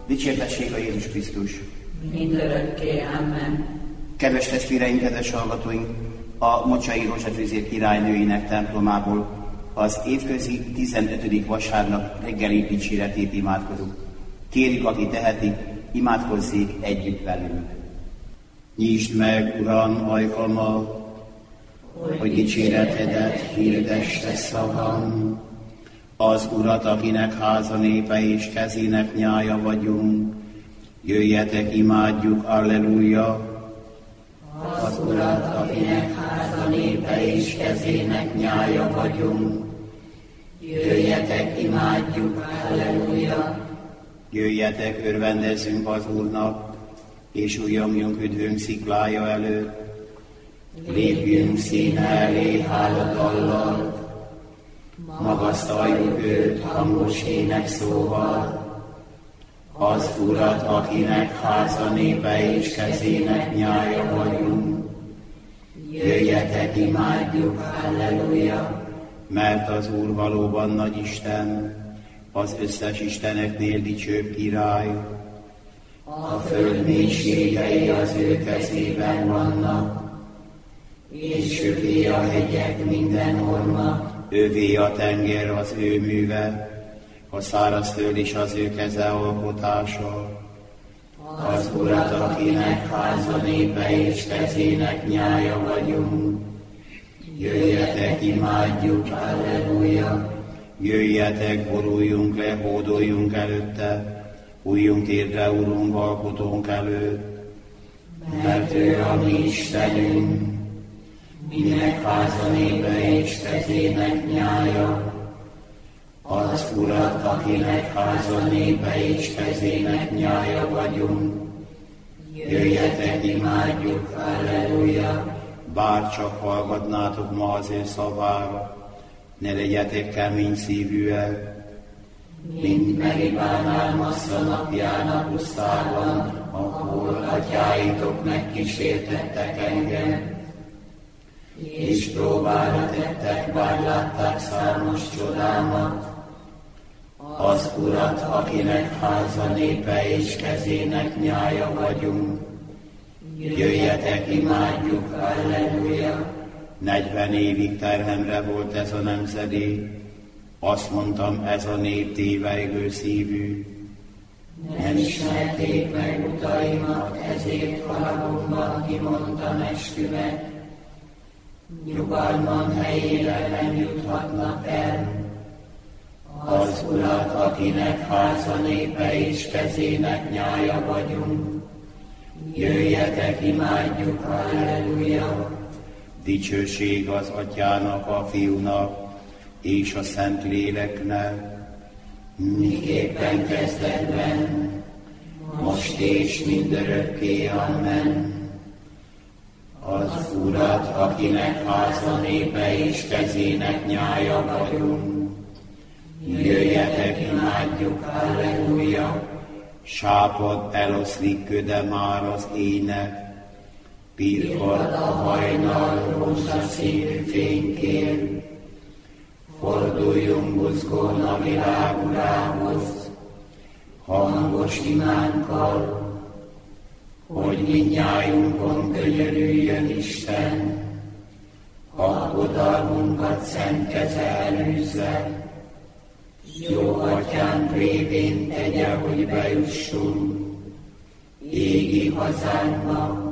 Dicsértessék a Jézus Krisztus! Mindörökké, amen. Kedves testvéreim, kedves hallgatóink! A Mocsai Rózsafűzér királynőinek templomából az évközi 15. vasárnap reggeli dicséretét imádkozunk. Kérjük, aki teheti, imádkozzék együtt velünk. Nyisd meg, Uram, ajkamat, hogy dicséretedet hirdesse szavam. Az Urat, akinek háza népe és kezének nyája vagyunk, jöjjetek, imádjuk, alleluja! Az Urat, akinek háza népe és kezének nyája vagyunk, jöjjetek, imádjuk, alleluja! Jöjjetek, örvendezzünk az Úrnak, és ujjongjunk üdvünk sziklája előtt. Lépjünk színe elé háladallal, magasztaljuk őt hangos énekszóval. Az Urat, akinek háza népe és kezének nyája vagyunk, jöjjetek, imádjuk, halleluja! Mert az Úr valóban nagy Isten, az összes isteneknél dicsőbb király. A föld mélységei az ő kezében vannak, és övé a hegyek minden orma. Övé a tenger az ő műve, a szárazföld is az ő keze alkotása. Az Urat, akinek háza népe és kezének nyája vagyunk, jöjjetek, imádjuk, halleluja! Jöjjetek, boruljunk le, hódoljunk előtte, újjunk térdre, Urunk, alkotónk előtt. Mert ő a mi Istenünk, minek háza népe és kezének nyája. Az Urat, akinek háza népe és kezének nyája vagyunk, jöjjetek, imádjuk, halleluja! Bárcsak hallgatnátok ma az ő szavára, ne legyetek kemény szívűek, mint Meribán Álmassza napján a pusztában, ahol atyáitok megkísértettek engem, és próbára tettek, bár látták számos csodámat. Az Urat, akinek háza népe és kezének nyája vagyunk, jöjjetek, imádjuk, halleluja! 40 évig terhemre volt ez a nemzedék, azt mondtam, ez a nép tévejgő szívű. Nem ismerték meg utaimat, ezért haragomban kimondtam esküvet. Nyugalmam helyére nem juthatnak el. Az Urat, akinek háza népe és kezének nyája vagyunk, jöjjetek, imádjuk, halleluja! Dicsőség az Atyának, a Fiúnak és a Szentléleknek, miképpen kezdetben, most és mindörökké, amen. Az Urat, akinek háza népe és kezének nyája vagyunk, jöjjetek, imádjuk, halleluja! Sápad eloszlik köde már az ének, pirkad a hajnal rózsaszínű fénykér. Forduljunk buzgón a világ Urához, hangos imánkkal, hogy mindnyájunkon könyörüljön Isten, aggodalmunkat szent keze elűzze. Jó Atyánk révén tegye, hogy bejussunk égi hazánkba.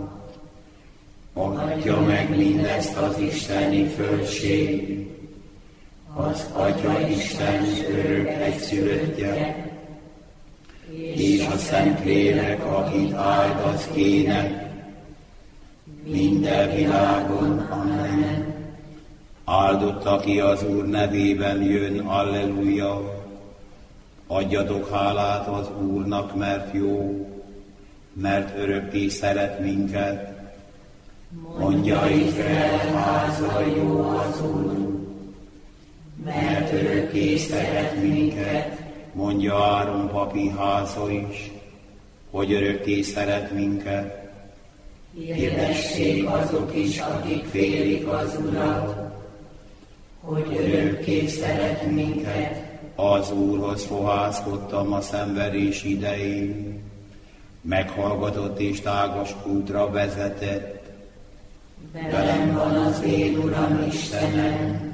Adja meg mindezt az isteni földség, az Atya Isten örök egyszülöttje, és a Szentlélek, akit áld az ének, minden világon, amen. Áldott, aki az Úr nevében jön, alleluja! Adjatok hálát az Úrnak, mert jó, mert örökké szeret minket. Mondja Izrael háza, jó az Úr, mert örökké szeret minket. Mondja Áron papi háza is, hogy örökké szeret minket. Hirdessék azok is, akik félik az Urat, hogy örökké szeret minket. Az Úrhoz fohászkodtam a szenvedés idején, meghallgatott és tágas útra vezetett. Velem van az én Uram Istenem,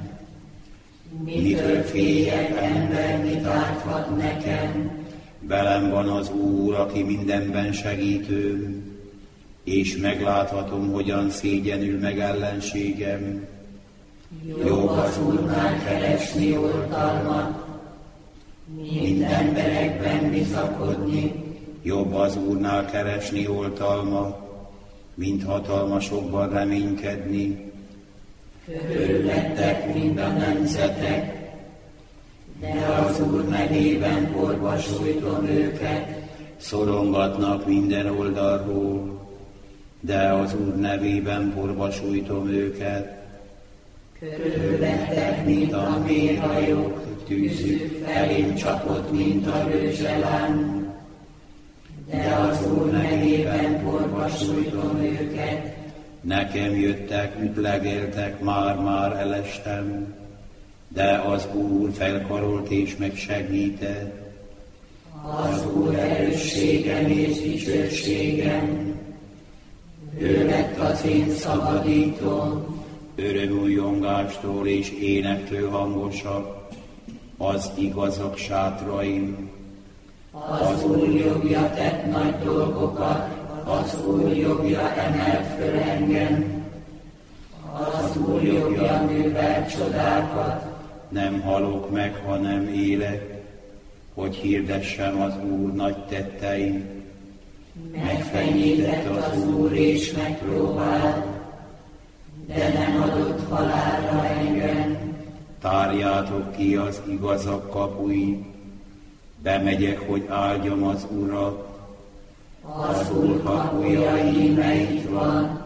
mitől féljek, ember, mit árthat nekem? Velem van az Úr, aki mindenben segítőm, és megláthatom, hogyan szégyenül meg ellenségem. Jobb az Úrnál keresni oltalmat, mint emberekben bizakodni. Jobb az Úrnál keresni oltalmat, mint hatalmasokban reménykedni. Körülöttek mind a nemzetek, de az Úr nevében porba sújtom őket. Szorongatnak minden oldalról, de az Úr nevében porba sújtom őket. Körülöttek, mint a méhajok, tűzük felém csapott, mint a rőzselám, de az Úr nevében porba sújtom őket. Nekem jöttek, ütlegeltek, már elestem, de az Úr felkarolt és megsegített. Az Úr erősségem és dicsőségem, ő lett az én szabadítóm. Örömújjongástól és énektől hangosak az igazak sátraim. Az Úr jobbja tett nagy dolgokat, az Úr jobbja emel föl engem. Az Úr jobbja művel csodákat. Nem halok meg, hanem élek, hogy hirdessem az Úr nagy tetteit. Megfenyített az Úr és megpróbált, de nem adott halálra engem. Tárjátok ki az igazak kapuit, bemegyek, hogy áldjam az Urat. Az Úr kapuja íme itt van,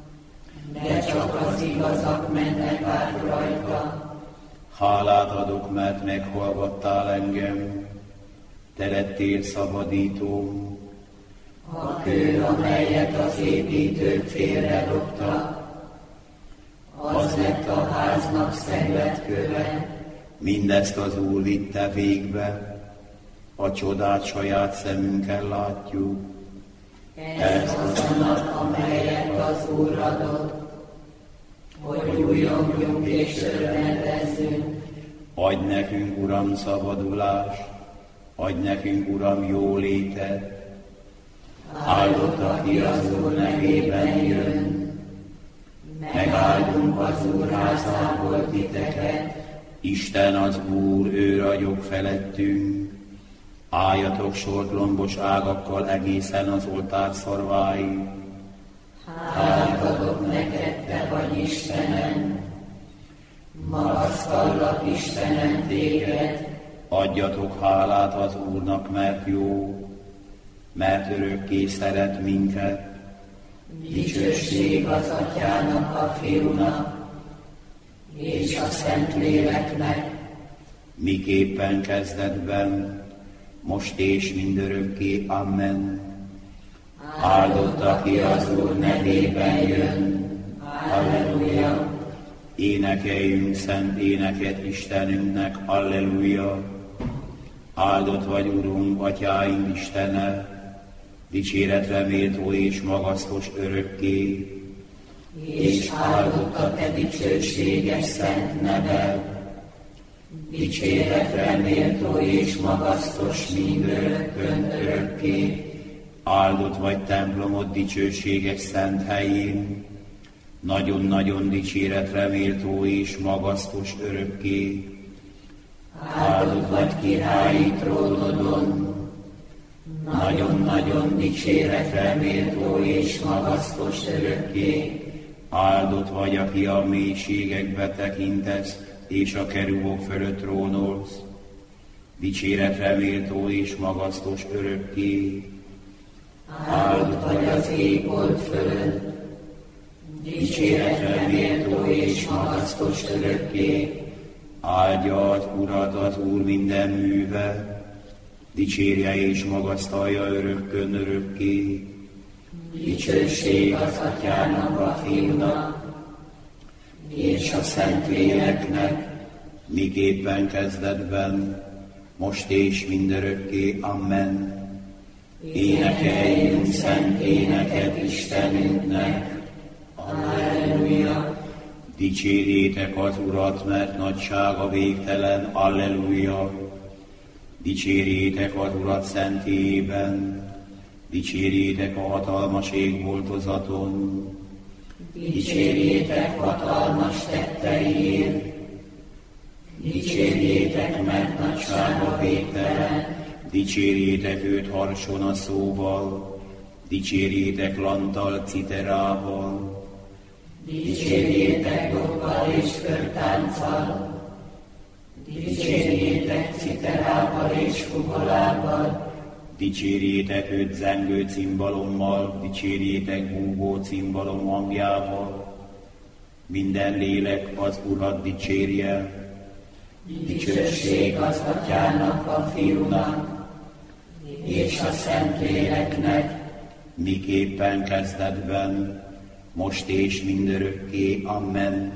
de csak az igazak mennek át rajta. Hálát adok, mert meghallgattál engem, te lettél szabadítóm. A kő, amelyet az építők félredobtak, az lett a háznak szenvedköve. Mindezt az Úr vitte végbe, a csodát saját szemünkkel látjuk. Ez az a nap, amelyet az Úr adott, hogy újjongjunk és örvendezzünk. Adj nekünk, Uram, szabadulást, adj nekünk, Uram, jólétet. Áldott, aki az Úr nevében jön, megáldunk az Úr házából titeket. Isten az Úr, ő ragyog felettünk. Álljatok sort lombos ágakkal egészen az oltár szarváig. Hálát adok neked, te vagy Istenem, magasztallak Istenem téged. Adjatok hálát az Úrnak, mert jó, mert örökké szeret minket. Dicsőség az Atyának, a Fiúnak és a Szentléleknek, miképpen kezdetben, most és mindörökké. Amen. Áldott, aki az Úr nevében jön. Halleluja! Énekeljünk szent éneket Istenünknek. Halleluja! Áldott vagy, Urunk, Atyáink Istene, dicséretre méltó és magasztos örökké. És áldott a te dicsőséges szent neved, dicséretre méltó és magasztos mindörökkön örökké. Áldott vagy templomod dicsőséges szent helyén, nagyon-nagyon dicséretre méltó és magasztos örökké. Áldott vagy királyi trónodon, nagyon-nagyon dicséretre méltó és magasztos örökké. Áldott vagy, aki a mélységekbe tekintesz, és a kerubok fölött trónolsz, dicséretre méltó és magasztos örökké. Áldott vagy az égold fölött, dicséretre méltó és magasztos örökké. Áldja az Urat az Úr minden műve, dicsérje és magasztalja örökkön örökké. Dicsőség az Atyának, a Fiúnak és a Szentléleknek, miképpen kezdetben, most és mindörökké. Amen. Énekeljünk szent éneket Istenünknek. Alleluja! Dicsérjétek az Urat, mert nagysága végtelen. Alleluja! Dicsérjétek az Urat szentélyében, dicsérjétek a hatalmas égboltozaton. Dicsérjétek hatalmas tetteiért, dicsérjétek, mert nagysága végtelen. Dicsérjétek őt harson a szóval, dicsérjétek lanttal, citerával. Dicsérjétek joggal és körtánccal, dicsérjétek citerával és fugolával. Dicsérjétek őt zengő cimbalommal, dicsérjétek búgó cimbalom hangjával. Minden lélek az Urat dicsérje. Dicsőség az Atyának, a Fiúnak és a Szentléleknek, miképpen kezdetben, most és mindörökké. Amen.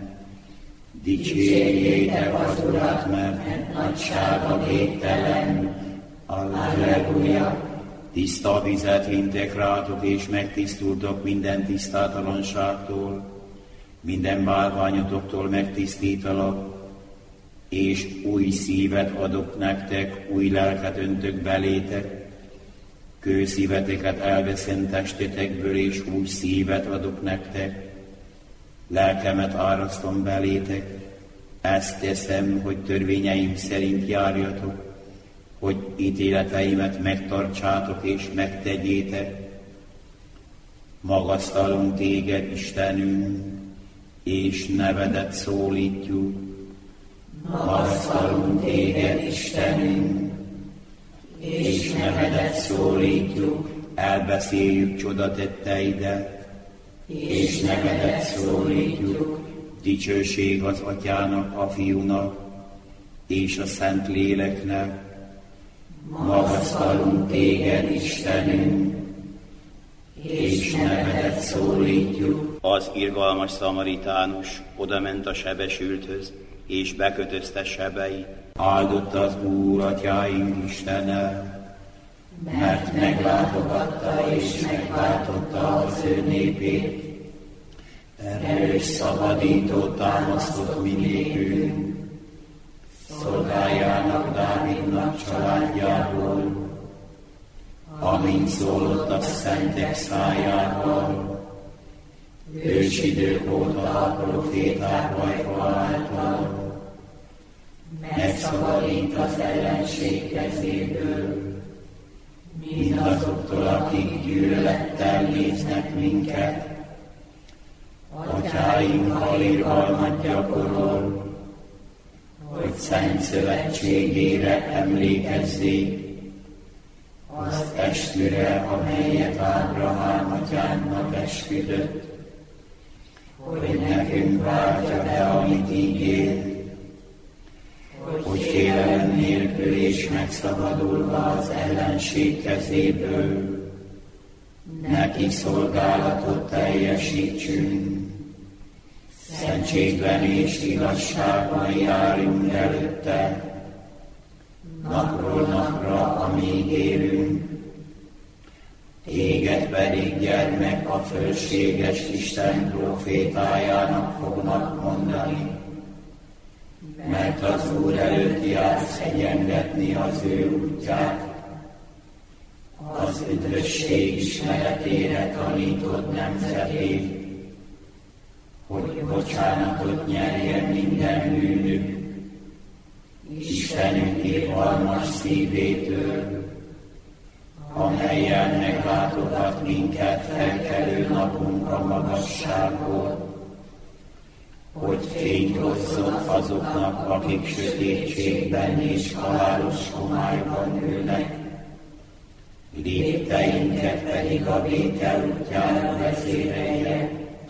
Dicsérjétek az Urat, mert nagysága végtelen. Alleluja! Tiszta vizet hintek rátok, és megtisztultok minden tisztátalanságtól, minden bálványotoktól megtisztítalak, és új szívet adok nektek, új lelket öntök belétek, kőszíveteket elveszem testetekből, és új szívet adok nektek. Lelkemet árasztom belétek, ezt teszem, hogy törvényeim szerint járjatok, hogy ítéleteimet megtartsátok és megtegyétek. Magasztalunk téged, Istenünk, és nevedet szólítjuk. Magasztalunk téged, Istenünk, és nevedet szólítjuk. Elbeszéljük csodatetteidet, és nevedet szólítjuk. Dicsőség az Atyának, a Fiúnak, és a Szentléleknek. Magasztalunk téged, Istenünk, és nevedet szólítjuk. Az irgalmas szamaritánus odament a sebesülthöz, és bekötözte sebeit. Áldott az Úr, Atyáink Istene, mert meglátogatta és megváltotta az ő népét. Erős szabadító támasztott mi nékünk, szolgájának, Dávidnak családjából, amint szólott a szentek szájával, ősidők óta a proféták ajka által, megszabadít az ellenség kezéből, mindazoktól, akik gyűlölettel néznek minket. Atyáinkkal irgalmat gyakorol, hogy szent szövetségére emlékezzék, az esküre, amelyet Ábrahám atyánknak esküdött, hogy nekünk váltja be, amit ígér, hogy félelem nélkül és megszabadulva az ellenség kezéből neki szolgálatot teljesítsünk. Szentségben és igazságban járjunk előtte, napról napra, amíg élünk. Téged pedig, gyermek, a fölséges Isten profétájának fognak mondani, mert az Úr előtt jársz egyengetni az ő útját, az üdvösség ismeretére tanítod nemzetét, hogy bocsánatot nyerjen minden bűnük, Istenünk irgalmas szívétől, amelyen meglátogat minket felkelő napunk a magasságból, hogy fényt hozzon azoknak, akik sötétségben és halálos homályban ülnek, lépteinket pedig a vétel útjára vezérelje.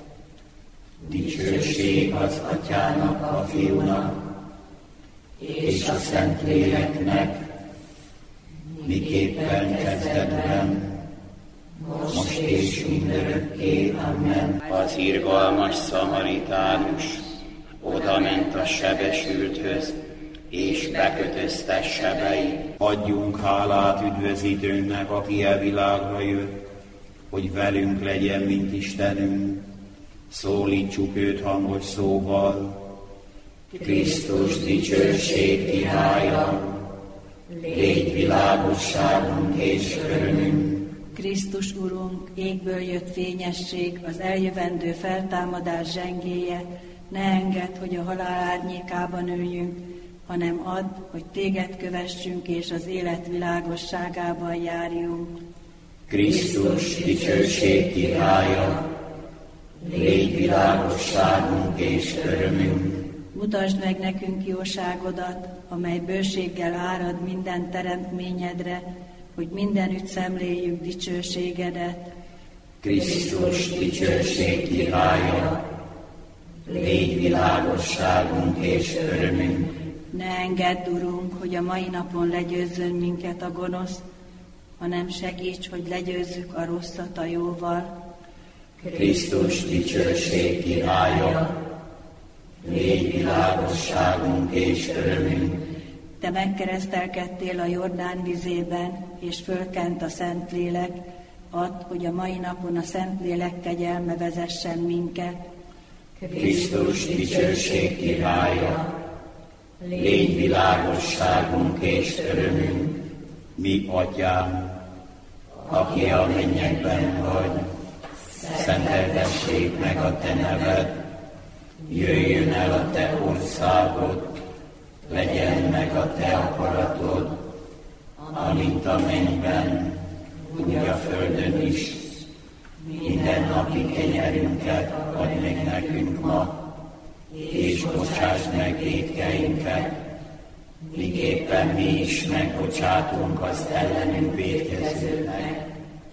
Dicsőség az Atyának, a Fiúnak és a Szentléleknek, miképpen kezdetben, most és mindörökké. Amen. Az irgalmas szamaritánus odament a sebesülthöz, és bekötöztes sebei. Adjunk hálát üdvözítőnknek, aki a világra jött, hogy velünk legyen, mint Istenünk. Szólítsuk őt hangos szóval. Krisztus dicsőség királya, légy világosságunk és örömünk. Krisztus Urunk, égből jött fényesség, az eljövendő feltámadás zsengéje, ne engedd, hogy a halál árnyékában üljünk, hanem add, hogy téged kövessünk, és az élet világosságában járjunk. Krisztus dicsőség királya, légy világosságunk és örömünk. Mutasd meg nekünk jóságodat, amely bőséggel árad minden teremtményedre, hogy mindenütt szemléljük dicsőségedet. Krisztus dicsőség királya, légy világosságunk és örömünk. Ne engedd, Urunk, hogy a mai napon legyőzzön minket a gonosz, hanem segíts, hogy legyőzzük a rosszat a jóval. Krisztus dicsőség királya, légy világosságunk és örömünk. Te megkeresztelkedtél a Jordán vizében, és fölkent a Szentlélek, add, hogy a mai napon a Szentlélek kegyelme vezessen minket. Krisztus dicsőség királya, légy világosságunk és örömünk. Mi Atyánk, aki a mennyekben vagy, szenteltessék meg a te neved, jöjjön el a te országod, legyen meg a te akaratod, amint a mennyben, úgy a földön is. Minden napi kenyerünket add meg nekünk ma, és bocsásd meg vétkeinket, miképpen mi is megbocsátunk az ellenünk vétkezőknek,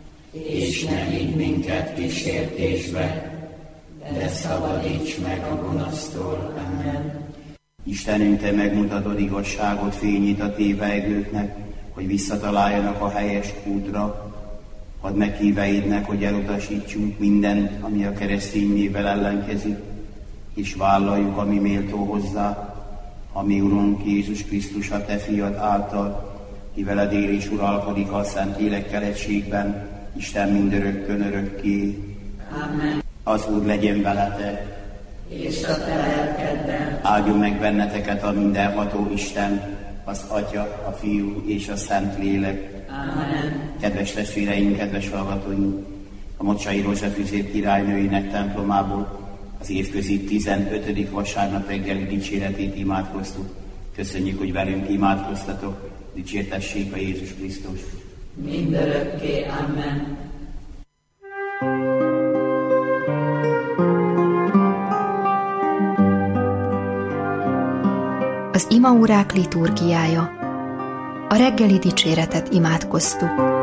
és ne vigy minket kísértésbe, de szabadíts meg a gonosztól. Amen. Istenünk, Te megmutatod igazságot, fényét a tévejgőknek, hogy visszataláljanak a helyes útra. Add meg híveidnek, hogy elutasítsunk mindent, ami a keresztény névvel ellenkezik, és vállaljuk, ami méltó hozzá, ami Urunk Jézus Krisztus a Te fiad által, ki veled él és uralkodik a Szentlélekkel egységben, Isten mindörökkön örökké. Amen. Az Úr legyen veletek, és a te lelkeddel. áldjon meg benneteket a mindenható Isten, az Atya, a Fiú és a Szentlélek. Amen. Kedves testvéreink, kedves hallgatóink, a Mocsai Rózsafűzér királynőinek templomából az évközi 15. vasárnap reggeli dicséretét imádkoztuk. Köszönjük, hogy velünk imádkoztatok. Dicsértessék a Jézus Krisztus. Mindörökké. Amen. Az imaórák liturgiája. A reggeli dicséretet imádkoztuk.